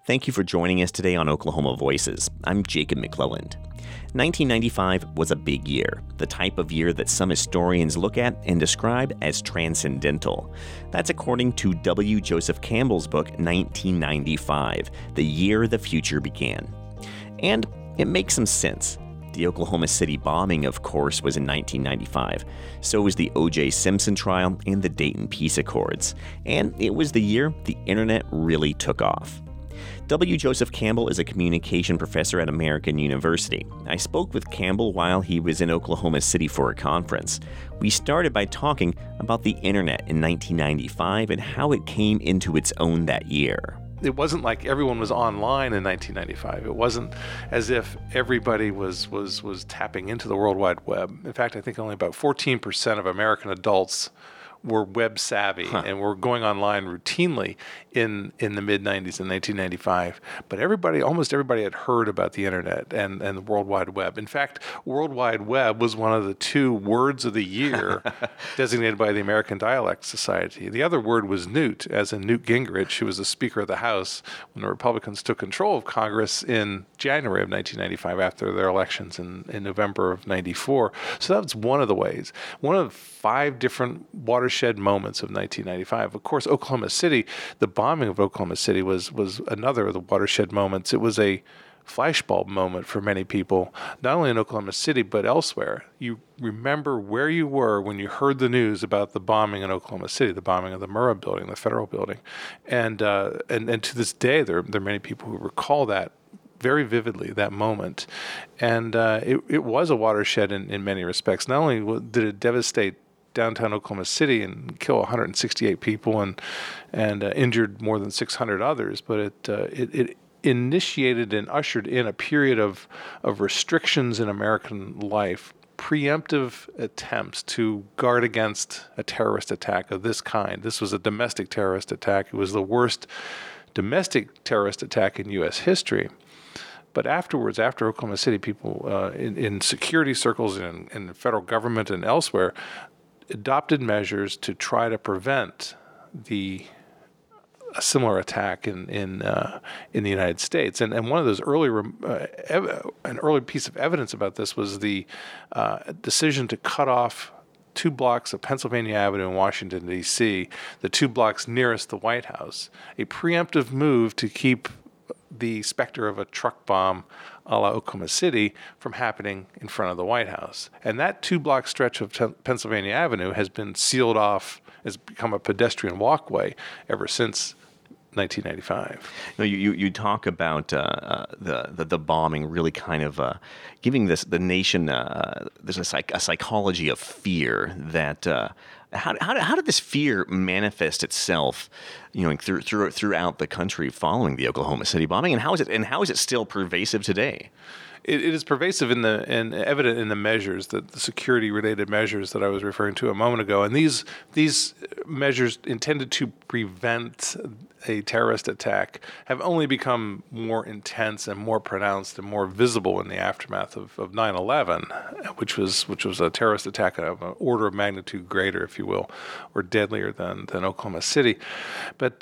Thank you for joining us today on Oklahoma Voices. I'm Jacob McClelland. 1995 was a big year, the type of year that some historians look at and describe as transcendental. That's according to W. Joseph Campbell's book, 1995, The Year the Future Began. And it makes some sense. The Oklahoma City bombing, of course, was in 1995. So was the O.J. Simpson trial and the Dayton Peace Accords. And it was the year the internet really took off. W. Joseph Campbell is a communication professor at American University. I spoke with Campbell while he was in Oklahoma City for a conference. We started by talking about the internet in 1995 and how it came into its own that year. It wasn't like everyone was online in 1995. It wasn't as if everybody was tapping into the World Wide Web. In fact, I think only about 14% of American adults were web savvy and were going online routinely in the mid-90s in 1995. But almost everybody had heard about the internet and the World Wide Web. In fact, World Wide Web was one of the 2 words of the year designated by the American Dialect Society. The other word was Newt, as in Newt Gingrich, who was the Speaker of the House when the Republicans took control of Congress in January of 1995 after their elections in November of 94. So that was one of the ways. One of 5 different watershed moments of 1995. Of course, Oklahoma City, the bombing of Oklahoma City was another of the watershed moments. It was a flashbulb moment for many people, not only in Oklahoma City, but elsewhere. You remember where you were when you heard the news about the bombing in Oklahoma City, the bombing of the Murrah building, the federal building. And to this day, there are many people who recall that very vividly, that moment. And it was a watershed in many respects. Not only did it devastate downtown Oklahoma City and kill 168 people and injured more than 600 others, but it initiated and ushered in a period of restrictions in American life, preemptive attempts to guard against a terrorist attack of this kind. This was a domestic terrorist attack. It was the worst domestic terrorist attack in U.S. history. But afterwards, after Oklahoma City, people in security circles and in the federal government and elsewhere adopted measures to try to prevent a similar attack in the United States. And one of those an early piece of evidence about this was the decision to cut off 2 blocks of Pennsylvania Avenue in Washington, D.C., the 2 blocks nearest the White House, a preemptive move to keep the specter of a truck bomb a la Oklahoma City from happening in front of the White House. And that 2-block stretch of Pennsylvania Avenue has been sealed off, has become a pedestrian walkway ever since 1995. You talk about the bombing really kind of giving the nation there's a psychology of fear that how did this fear manifest itself, throughout the country following the Oklahoma City bombing, and how is it still pervasive today? It is pervasive and evident in the measures, the security-related measures that I was referring to a moment ago. And these measures intended to prevent a terrorist attack have only become more intense and more pronounced and more visible in the aftermath of 9/11, which was a terrorist attack of an order of magnitude greater, if you will, or deadlier than Oklahoma City. But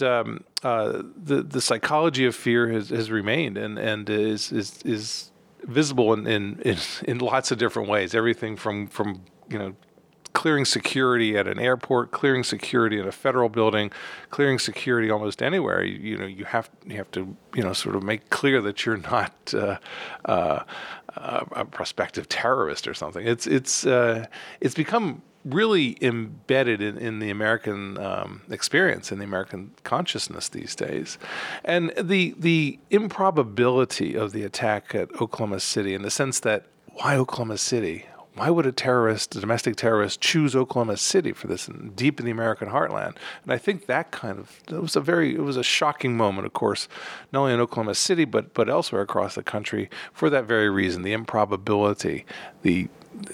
the psychology of fear has remained and is visible in lots of different ways. Everything from clearing security at an airport, clearing security in a federal building, clearing security almost anywhere. You have to sort of make clear that you're not a prospective terrorist or something. It's become really embedded in the American experience, in the American consciousness these days. And the improbability of the attack at Oklahoma City, in the sense that, why Oklahoma City? Why would a domestic terrorist, choose Oklahoma City for this, deep in the American heartland? And I think it was a shocking moment, of course, not only in Oklahoma City, but elsewhere across the country, for that very reason, the improbability, the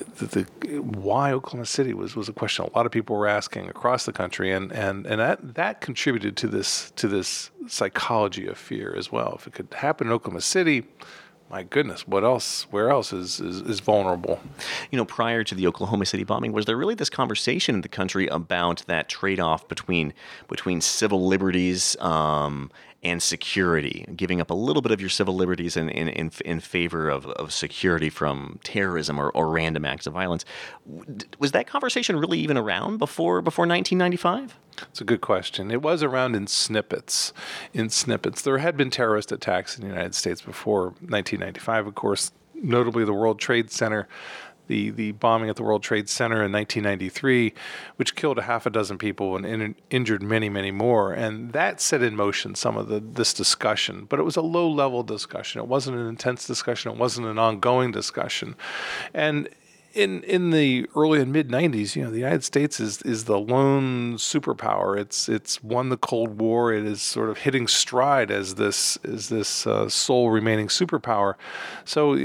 why Oklahoma City was a question a lot of people were asking across the country, and that contributed to this psychology of fear as well. If it could happen in Oklahoma City, my goodness, what else? Where else is vulnerable? Prior to the Oklahoma City bombing, was there really this conversation in the country about that trade-off between civil liberties and security, giving up a little bit of your civil liberties in favor of security from terrorism or random acts of violence. Was that conversation really even around before 1995? It's a good question. It was around in snippets. There had been terrorist attacks in the United States before 1995, of course, notably the World Trade Center. The bombing at the World Trade Center in 1993, which killed a half a dozen people and injured many, many more. And that set in motion some of this discussion. But it was a low-level discussion. It wasn't an intense discussion. It wasn't an ongoing discussion. And in the early and mid-90s, the United States is the lone superpower. It's won the Cold War. It is sort of hitting stride as this sole remaining superpower. So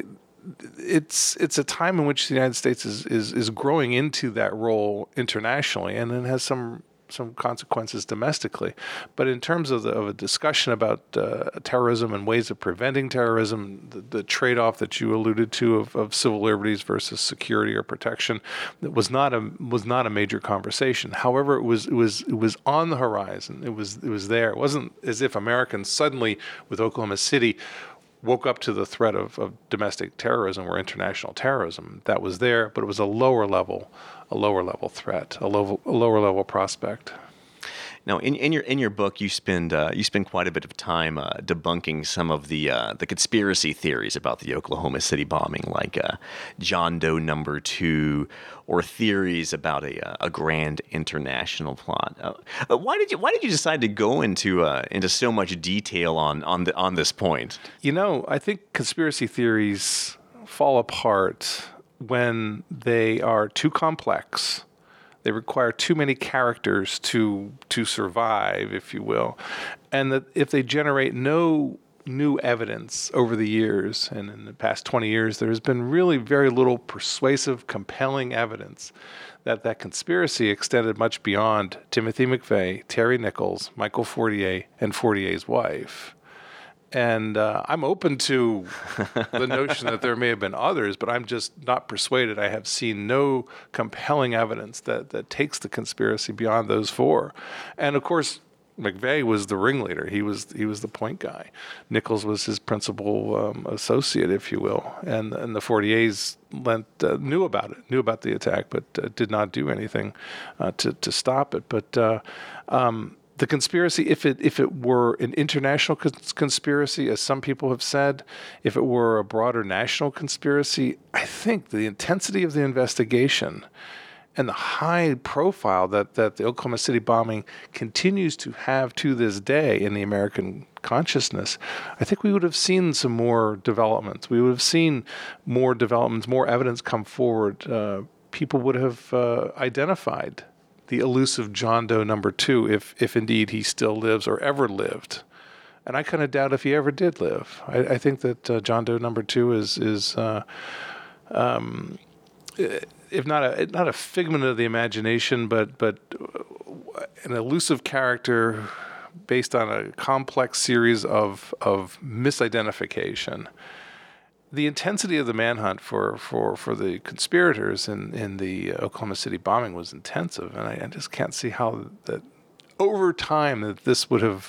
it's a time in which the United States is growing into that role internationally, and then has some consequences domestically. But in terms of a discussion about terrorism and ways of preventing terrorism, the trade-off that you alluded to of civil liberties versus security or protection, that was not a major conversation. However, it was on the horizon. It was there. It wasn't as if Americans suddenly, with Oklahoma City, woke up to the threat of domestic terrorism or international terrorism. That was there, but it was a lower level threat, a lower level prospect. Now, in your book, you spend quite a bit of time debunking some of the conspiracy theories about the Oklahoma City bombing, like John Doe number 2, or theories about a grand international plot. Why did you decide to go into so much detail on this point? I think conspiracy theories fall apart when they are too complex. They require too many characters to survive, if you will. And that if they generate no new evidence over the years, and in the past 20 years, there has been really very little persuasive, compelling evidence that conspiracy extended much beyond Timothy McVeigh, Terry Nichols, Michael Fortier, and Fortier's wife. And I'm open to the notion that there may have been others, but I'm just not persuaded. I have seen no compelling evidence that takes the conspiracy beyond those four. And of course, McVeigh was the ringleader. He was the point guy. Nichols was his principal associate, if you will. And the Fortiers knew about the attack, but did not do anything to stop it. But the conspiracy, if it were an international conspiracy, as some people have said, if it were a broader national conspiracy, I think the intensity of the investigation and the high profile that the Oklahoma City bombing continues to have to this day in the American consciousness, I think we would have seen some more developments. We would have seen more developments, more evidence come forward. People would have identified the elusive John Doe number 2, if indeed he still lives or ever lived. And I kind of doubt if he ever did live. I think that John Doe number 2 is if not a figment of the imagination, but an elusive character based on a complex series of misidentification. The intensity of the manhunt for the conspirators in the Oklahoma City bombing was intensive, and I just can't see how that over time that this would have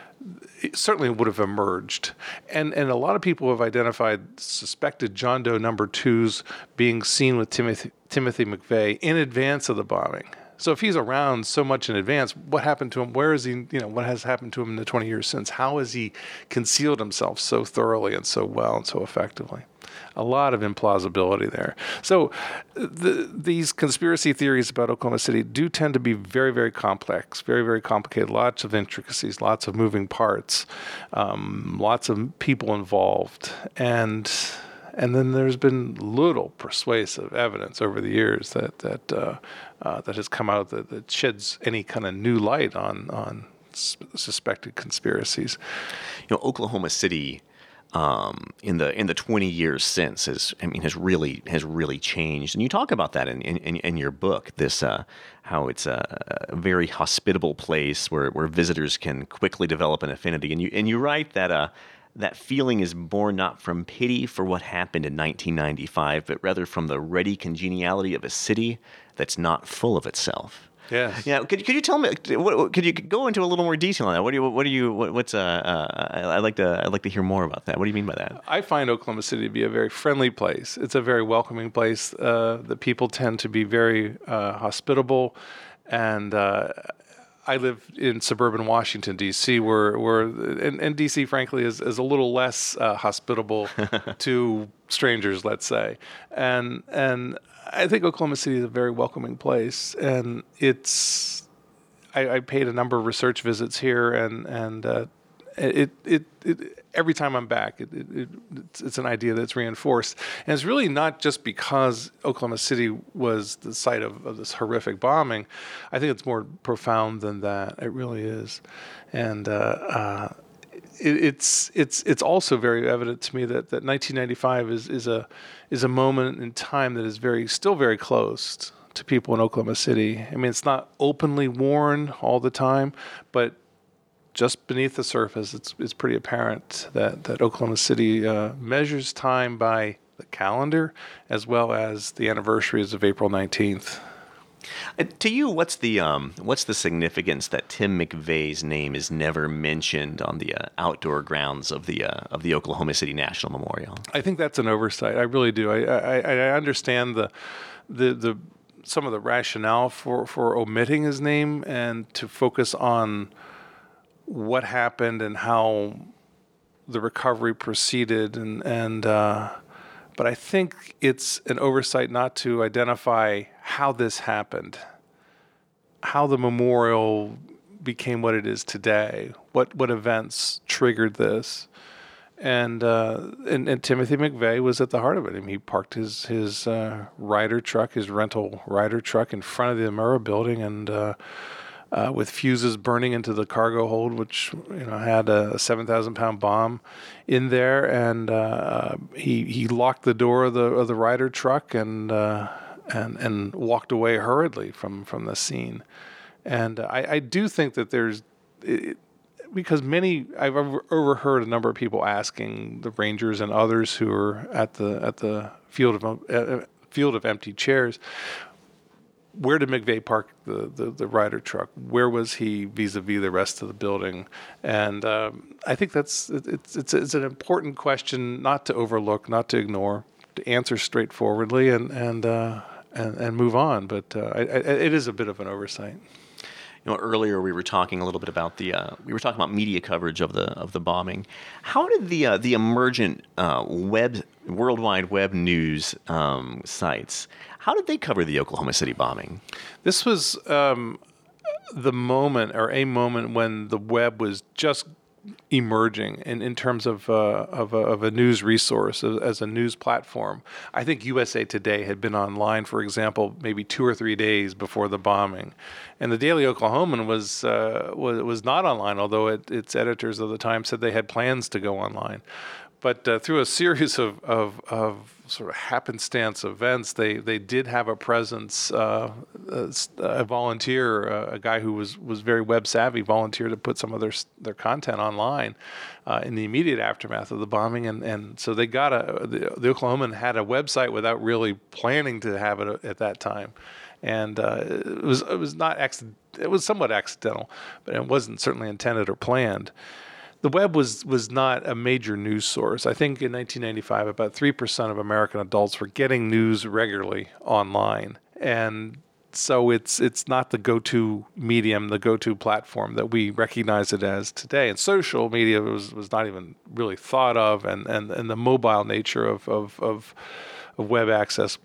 emerged. And a lot of people have identified suspected John Doe number 2s being seen with Timothy McVeigh in advance of the bombing. So if he's around so much in advance, what happened to him? Where is he? What has happened to him in the 20 years since? How has he concealed himself so thoroughly and so well and so effectively? A lot of implausibility there. So these conspiracy theories about Oklahoma City do tend to be very, very complex, very, very complicated, lots of intricacies, lots of moving parts, lots of people involved. And then there's been little persuasive evidence over the years that has come out that sheds any kind of new light on suspected conspiracies. Oklahoma City, in the 20 years since, has really changed, and you talk about that in your book. This how it's a very hospitable place where visitors can quickly develop an affinity, and you write that. That feeling is born not from pity for what happened in 1995, but rather from the ready congeniality of a city that's not full of itself. Yes. Yeah. Could you tell me? Could you go into a little more detail on that? I'd like to hear more about that. What do you mean by that? I find Oklahoma City to be a very friendly place. It's a very welcoming place. The people tend to be very hospitable, and I live in suburban Washington, D.C., and D.C., frankly, is a little less hospitable to strangers, let's say. And I think Oklahoma City is a very welcoming place. And I paid a number of research visits here, and every time I'm back, it's an idea that's reinforced. And it's really not just because Oklahoma City was the site of this horrific bombing. I think it's more profound than that. It really is. And it's also very evident to me that 1995 is a moment in time that is still very close to people in Oklahoma City. I mean, it's not openly worn all the time, but just beneath the surface, it's pretty apparent that Oklahoma City measures time by the calendar as well as the anniversaries of April 19th. To you, what's the significance that Tim McVeigh's name is never mentioned on the outdoor grounds of the Oklahoma City National Memorial? I think that's an oversight. I really do. I understand the some of the rationale for omitting his name and to focus on what happened and how the recovery proceeded, but I think it's an oversight not to identify how this happened, how the memorial became what it is today, what events triggered this, and Timothy McVeigh was at the heart of it. I mean, he parked his Ryder truck, his rental Ryder truck, in front of the Murrah building, and with fuses burning into the cargo hold, which had a 7,000-pound bomb in there, and he locked the door of the Ryder truck and walked away hurriedly from the scene. And I do think that because I've overheard a number of people asking the Rangers and others who are at the field of empty chairs, where did McVeigh park the Ryder truck? Where was he vis-a-vis the rest of the building? And I think it's an important question not to overlook, not to ignore, to answer straightforwardly and move on. But it is a bit of an oversight. Earlier we were talking a little bit about media coverage of the bombing. How did the emergent World Wide Web news sites, how did they cover the Oklahoma City bombing? This was the moment, or a moment, when the web was just emerging in terms of a news resource, as a news platform. I think USA Today had been online, for example, maybe 2 or 3 days before the bombing, and the Daily Oklahoman was not online, although its editors of the time said they had plans to go online. But through a series of sort of happenstance events, they did have a presence. A volunteer, a guy who was very web savvy, volunteered to put some of their content online in the immediate aftermath of the bombing, and so they got the Oklahoman had a website without really planning to have it at that time, and it was not accident. It was somewhat accidental, but it wasn't certainly intended or planned. The web was not a major news source. I think in 1995, about 3% of American adults were getting news regularly online. And so it's not the go-to medium, the go-to platform that we recognize it as today. And social media was not even really thought of, and the mobile nature of web access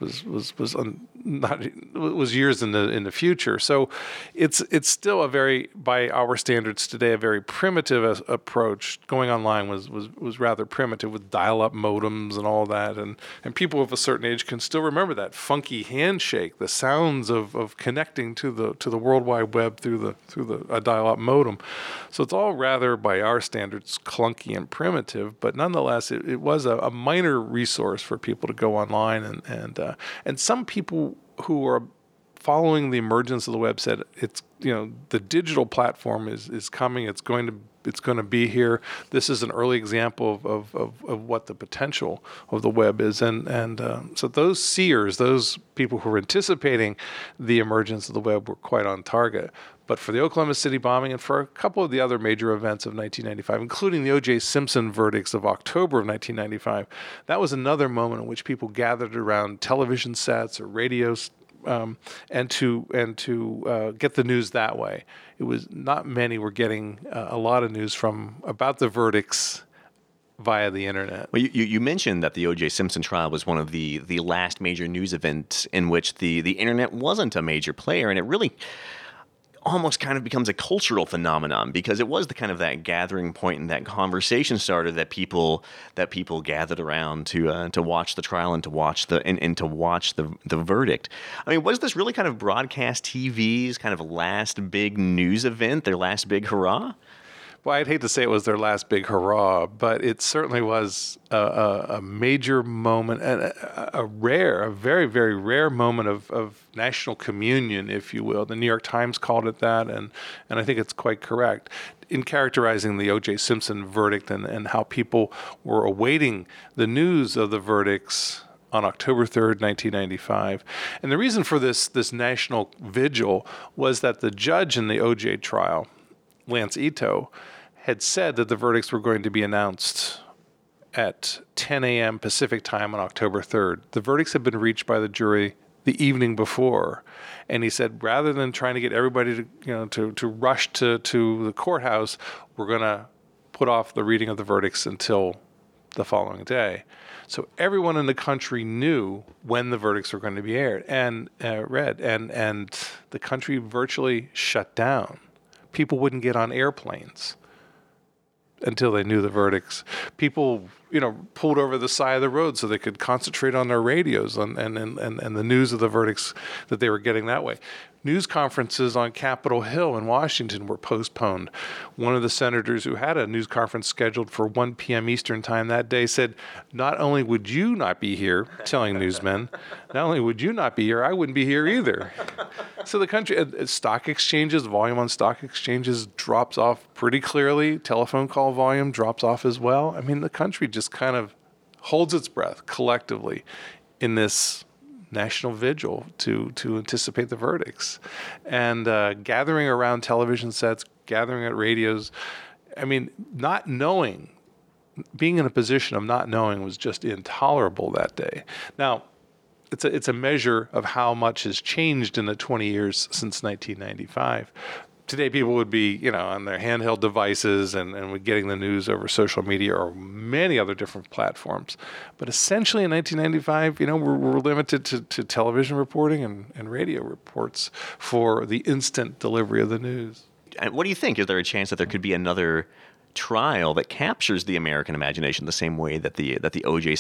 was years in the future. So it's still a very, by our standards today, a very primitive approach. Going online was rather primitive, with dial-up modems and all that, and people of a certain age can still remember that funky handshake, the sounds of connecting to the World Wide Web through a dial-up modem. So it's all rather, by our standards, clunky and primitive, but nonetheless it was a minor resource for people to go online, and some people who are following the emergence of the web said, it's the digital platform is coming. It's going to it's going to be here. This is an early example of what the potential of the web is. And so those seers, those people who were anticipating the emergence of the web, were quite on target. But for the Oklahoma City bombing and for a couple of the other major events of 1995, including the O.J. Simpson verdicts of October of 1995, that was another moment in which people gathered around television sets or radios and to get the news that way. It was not many were getting a lot of news about the verdicts via the internet. Well, you mentioned that the O.J. Simpson trial was one of the last major news events in which the internet wasn't a major player, and it really almost kind of becomes a cultural phenomenon because it was the kind of that gathering point and that conversation starter that people gathered around to watch the trial and to watch the verdict. I mean, was this really kind of broadcast TV's kind of last big news event, their last big hurrah? Well, I'd hate to say it was their last big hurrah, but it certainly was a major moment and a very, very rare moment of national communion, if you will. The New York Times called it that, and I think it's quite correct in characterizing the O.J. Simpson verdict and how people were awaiting the news of the verdicts on October 3rd, 1995. And the reason for this national vigil was that the judge in the O.J. trial, Lance Ito, had said that the verdicts were going to be announced at 10 a.m. Pacific time on October 3rd. The verdicts had been reached by the jury the evening before, and he said, rather than trying to get everybody to rush to the courthouse, we're going to put off the reading of the verdicts until the following day. So everyone in the country knew when the verdicts were going to be aired and read, and the country virtually shut down. People wouldn't get on airplanes until they knew the verdicts. People, pulled over the side of the road so they could concentrate on their radios and the news of the verdicts that they were getting that way. News conferences on Capitol Hill in Washington were postponed. One of the senators who had a news conference scheduled for 1 p.m. Eastern time that day said, not only would you not be here, telling newsmen, not only would you not be here, I wouldn't be here either. So the country, stock exchanges, volume on stock exchanges drops off pretty clearly. Telephone call volume drops off as well. I mean, the country just kind of holds its breath collectively in this national vigil to anticipate the verdicts. And gathering around television sets, gathering at radios, I mean, not knowing, being in a position of not knowing was just intolerable that day. Now, it's a measure of how much has changed in the 20 years since 1995. Today, people would be, on their handheld devices and getting the news over social media or many other different platforms. But essentially, in 1995, we're limited to television reporting and radio reports for the instant delivery of the news. And what do you think? Is there a chance that there could be another trial that captures the American imagination the same way that the O.J.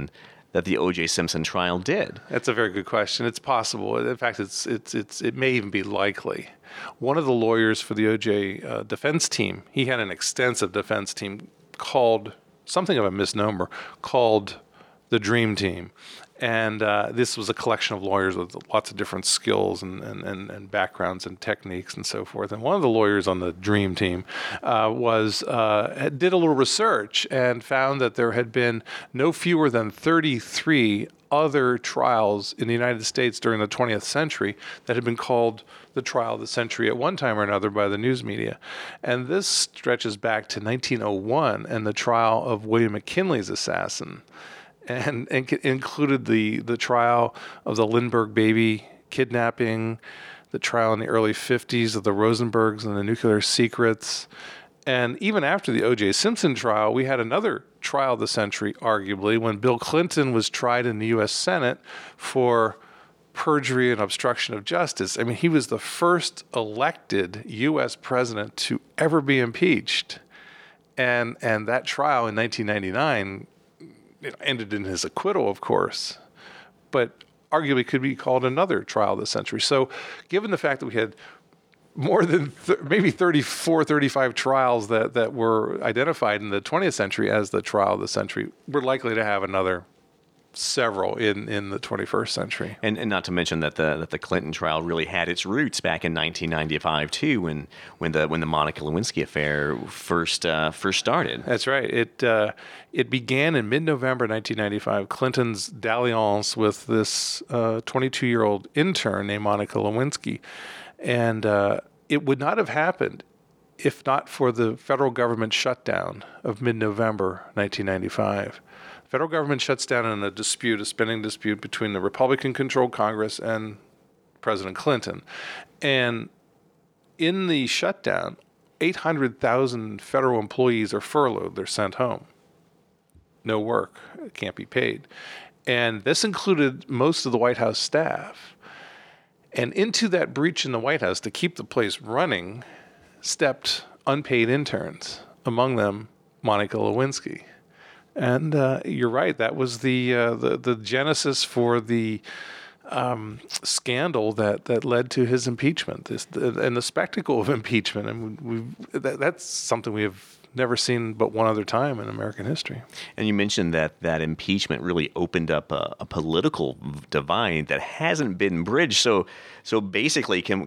Simpson trial did? That's a very good question. It's possible. In fact, it may even be likely. One of the lawyers for the O.J. Defense team, he had an extensive defense team called something of a misnomer, called the Dream Team. And this was a collection of lawyers with lots of different skills and backgrounds and techniques and so forth. And one of the lawyers on the Dream Team did a little research and found that there had been no fewer than 33 other trials in the United States during the 20th century that had been called the trial of the century at one time or another by the news media. And this stretches back to 1901 and the trial of William McKinley's assassin. And included the trial of the Lindbergh baby kidnapping, the trial in the early 50s of the Rosenbergs and the nuclear secrets. And even after the O.J. Simpson trial, we had another trial of the century, arguably, when Bill Clinton was tried in the U.S. Senate for perjury and obstruction of justice. I mean, he was the first elected U.S. president to ever be impeached. And that trial in 1999 ended in his acquittal, of course, but arguably could be called another trial of the century. So given the fact that we had more than maybe 34, 35 trials that were identified in the 20th century as the trial of the century, we're likely to have another several in the 21st century. And not to mention that the Clinton trial really had its roots back in 1995 too, when the Monica Lewinsky affair first started. That's right. It began in mid-November 1995. Clinton's dalliance with this 22-year-old intern named Monica Lewinsky, and it would not have happened if not for the federal government shutdown of mid-November 1995. The federal government shuts down in a spending dispute between the Republican-controlled Congress and President Clinton. And in the shutdown, 800,000 federal employees are furloughed. They're sent home. No work. Can't be paid. And this included most of the White House staff. And into that breach in the White House to keep the place running stepped unpaid interns, among them Monica Lewinsky. And you're right, that was the genesis for the scandal that led to his impeachment, and the spectacle of impeachment. And that's something we have never seen but one other time in American history. And you mentioned that impeachment really opened up a political divide that hasn't been bridged. So basically, can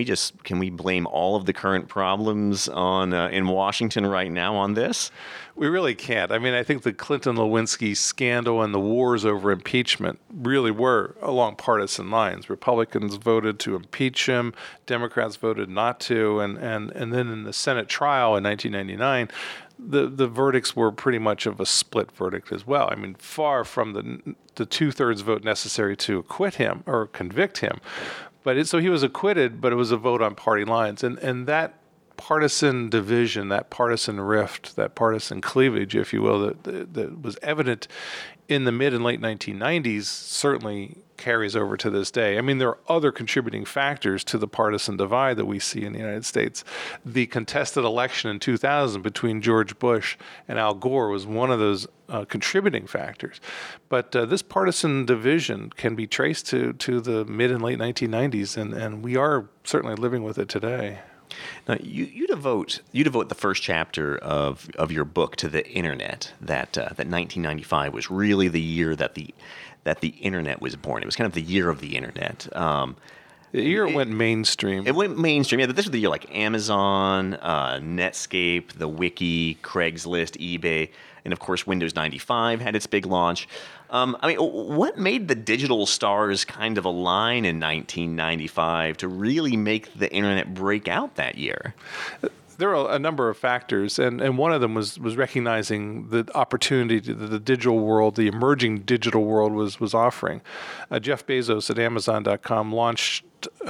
we blame all of the current problems on in Washington right now on this? We really can't. I mean, I think the Clinton-Lewinsky scandal and the wars over impeachment really were along partisan lines. Republicans voted to impeach him, Democrats voted not to, and then in the Senate trial in 1999, the verdicts were pretty much of a split verdict as well. I mean, far from the two-thirds vote necessary to acquit him or convict him. So he was acquitted, but it was a vote on party lines. And that partisan division, that partisan rift, that partisan cleavage, if you will, that was evident in the mid and late 1990s certainly carries over to this day. I mean, there are other contributing factors to the partisan divide that we see in the United States. The contested election in 2000 between George Bush and Al Gore was one of those contributing factors. But this partisan division can be traced to the mid and late 1990s, and we are certainly living with it today. Now, you devote the first chapter of your book to the internet. That 1995 was really the year that the internet was born. It was kind of the year of the internet. The year it went mainstream. It went mainstream. Yeah, this was the year like Amazon, Netscape, the Wiki, Craigslist, eBay, and of course Windows 95 had its big launch. I mean, what made the digital stars kind of align in 1995 to really make the internet break out that year? There are a number of factors, and one of them was recognizing the opportunity that the digital world, the emerging digital world, was offering. Jeff Bezos at Amazon.com launched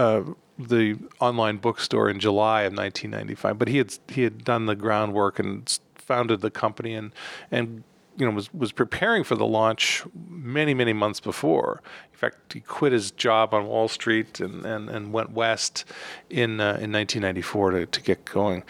the online bookstore in July of 1995, but he had done the groundwork and founded the company and was preparing for the launch many months before. In fact, he quit his job on Wall Street and went west in 1994 to get going.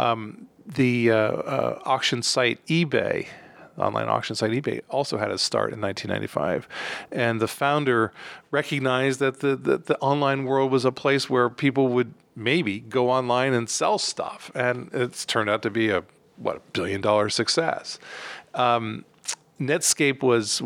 The auction site eBay, online auction site eBay, also had a start in 1995, and the founder recognized that the online world was a place where people would maybe go online and sell stuff, and it's turned out to be a $1 billion success. Netscape was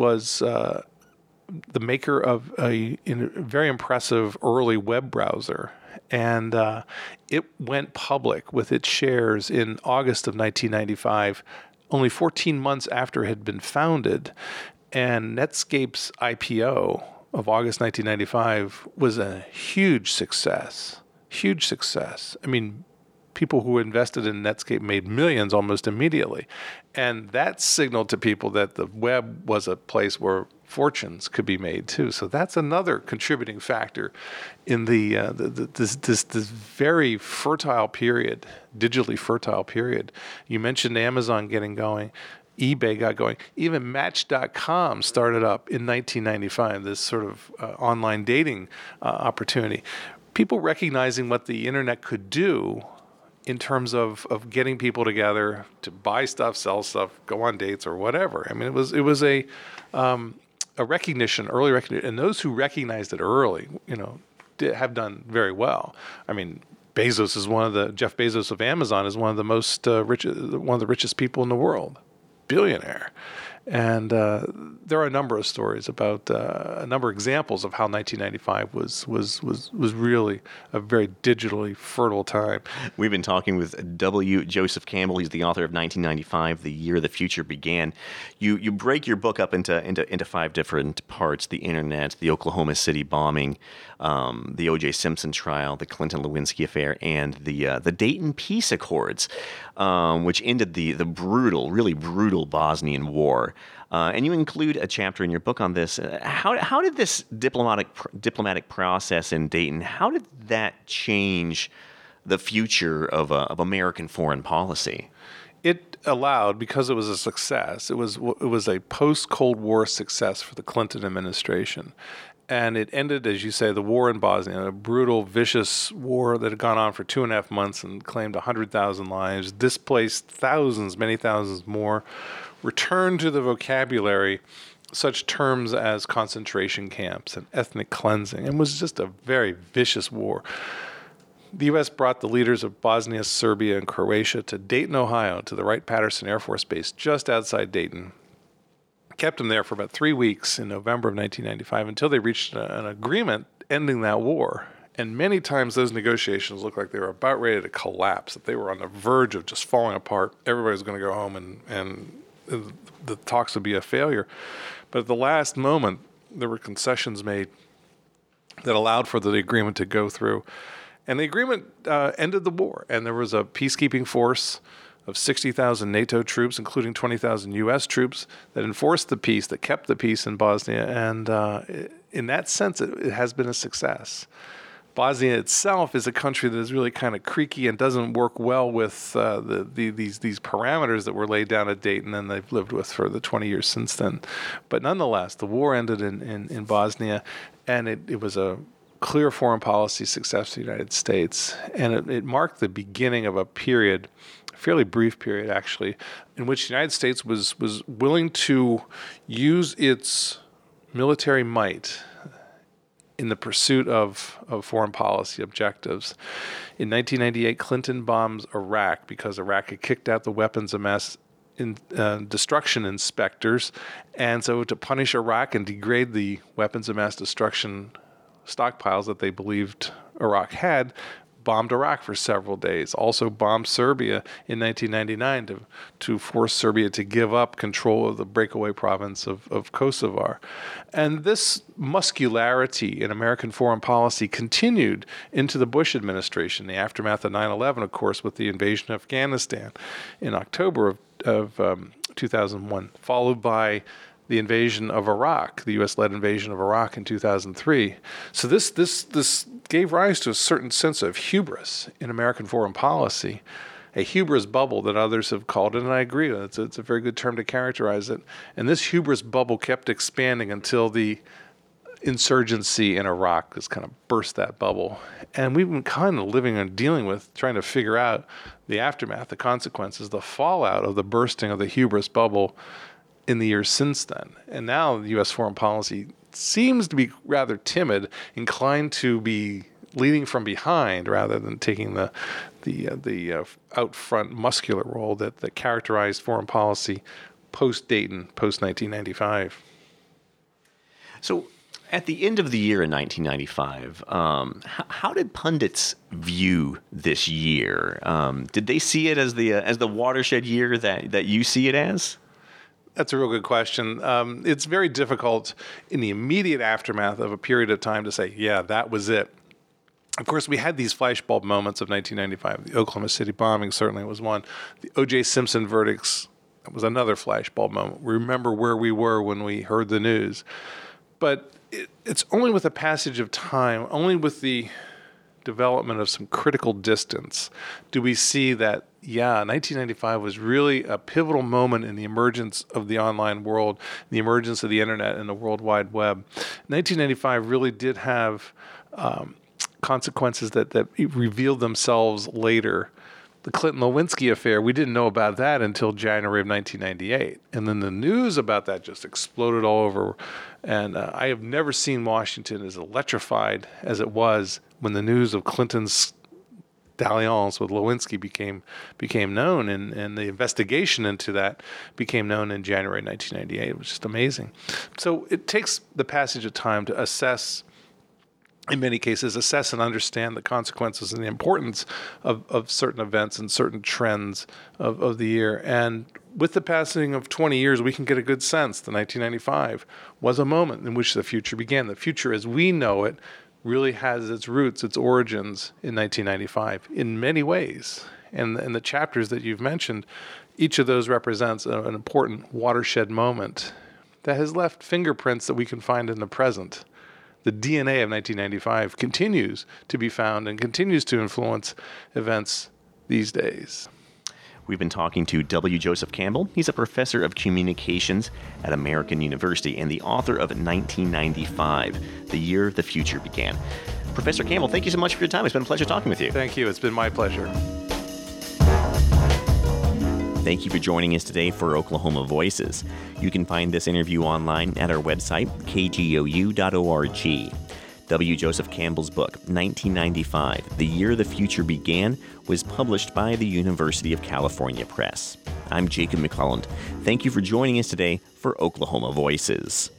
the maker of a very impressive early web browser, and it went public with its shares in August of 1995, only 14 months after it had been founded. And Netscape's IPO of August 1995 was a huge success. Huge success. I mean, people who invested in Netscape made millions almost immediately. And that signaled to people that the web was a place where fortunes could be made too. So that's another contributing factor in this very fertile period, digitally fertile period. You mentioned Amazon getting going. eBay got going. Even Match.com started up in 1995, this sort of online dating opportunity. People recognizing what the internet could do in terms of getting people together to buy stuff, sell stuff, go on dates or whatever. I mean, it was a recognition, early recognition, and those who recognized it early, have done very well. I mean, Jeff Bezos of Amazon is one of the richest people in the world, billionaire. And there are a number of stories about a number of examples of how 1995 was really a very digitally fertile time. We've been talking with W. Joseph Campbell. He's the author of 1995, The Year the Future Began. You break your book up into 5 different parts: the internet, the Oklahoma City bombing, the O.J. Simpson trial, the Clinton-Lewinsky affair, and the Dayton Peace Accords, which ended the really brutal Bosnian War. And you include a chapter in your book on this. How did this diplomatic process in Dayton, how did that change the future of American foreign policy? It allowed, because it was a success, it was a post-Cold War success for the Clinton administration. And it ended, as you say, the war in Bosnia, a brutal, vicious war that had gone on for 2.5 months and claimed 100,000 lives, displaced thousands, many thousands more, returned to the vocabulary such terms as concentration camps and ethnic cleansing, and was just a very vicious war. The U.S. brought the leaders of Bosnia, Serbia, and Croatia to Dayton, Ohio, to the Wright-Patterson Air Force Base just outside Dayton. Kept them there for about 3 weeks in November of 1995 until they reached an agreement ending that war. And many times those negotiations looked like they were about ready to collapse, that they were on the verge of just falling apart. Everybody was going to go home and the talks would be a failure. But at the last moment, there were concessions made that allowed for the agreement to go through. And the agreement ended the war. And there was a peacekeeping force of 60,000 NATO troops, including 20,000 U.S. troops, that enforced the peace, that kept the peace in Bosnia. And in that sense, it has been a success. Bosnia itself is a country that is really kind of creaky and doesn't work well with these parameters that were laid down at Dayton and they've lived with for the 20 years since then. But nonetheless, the war ended in Bosnia, and it was a clear foreign policy success for the United States. And it marked the beginning of a period, a fairly brief period actually, in which the United States was willing to use its military might in the pursuit of foreign policy objectives. In 1998, Clinton bombs Iraq because Iraq had kicked out the weapons of mass destruction inspectors. And so to punish Iraq and degrade the weapons of mass destruction stockpiles that they believed Iraq had, bombed Iraq for several days. Also bombed Serbia in 1999 to force Serbia to give up control of the breakaway province of Kosovar. And this muscularity in American foreign policy continued into the Bush administration, the aftermath of 9/11, of course, with the invasion of Afghanistan in October of 2001, followed by the invasion of Iraq, the U.S.-led invasion of Iraq in 2003. So this gave rise to a certain sense of hubris in American foreign policy, a hubris bubble that others have called it, and I agree. It's a very good term to characterize it. And this hubris bubble kept expanding until the insurgency in Iraq has kind of burst that bubble. And we've been kind of living and dealing with, trying to figure out the aftermath, the consequences, the fallout of the bursting of the hubris bubble in the years since then. And now the U.S. foreign policy seems to be rather timid, inclined to be leading from behind rather than taking the out front muscular role that characterized foreign policy post-Dayton, post-1995. So at the end of the year in 1995, how did pundits view this year? Did they see it as the watershed year that you see it as? That's a real good question. It's very difficult in the immediate aftermath of a period of time to say, yeah, that was it. Of course, we had these flashbulb moments of 1995. The Oklahoma City bombing certainly was one. The O.J. Simpson verdicts was another flashbulb moment. We remember where we were when we heard the news. But it's only with the passage of time, only with the development of some critical distance, do we see that, 1995 was really a pivotal moment in the emergence of the online world, the emergence of the internet and the World Wide Web. 1995 really did have consequences that revealed themselves later. The Clinton-Lewinsky affair, we didn't know about that until January of 1998. And then the news about that just exploded all over. And I have never seen Washington as electrified as it was when the news of Clinton's dalliance with Lewinsky became known, and the investigation into that became known in January 1998. It was just amazing. So it takes the passage of time to assess, in many cases, assess and understand the consequences and the importance of certain events and certain trends of the year. And with the passing of 20 years, we can get a good sense that 1995 was a moment in which the future began. The future as we know it really has its roots, its origins in 1995 in many ways. And the chapters that you've mentioned, each of those represents an important watershed moment that has left fingerprints that we can find in the present. The DNA of 1995 continues to be found and continues to influence events these days. We've been talking to W. Joseph Campbell. He's a professor of communications at American University and the author of 1995, the year the future began. Professor Campbell, thank you so much for your time. It's been a pleasure talking with you. Thank you. It's been my pleasure. Thank you for joining us today for Oklahoma Voices. You can find this interview online at our website, kgou.org. W. Joseph Campbell's book, 1995, The Year the Future Began, was published by the University of California Press. I'm Jacob McClelland. Thank you for joining us today for Oklahoma Voices.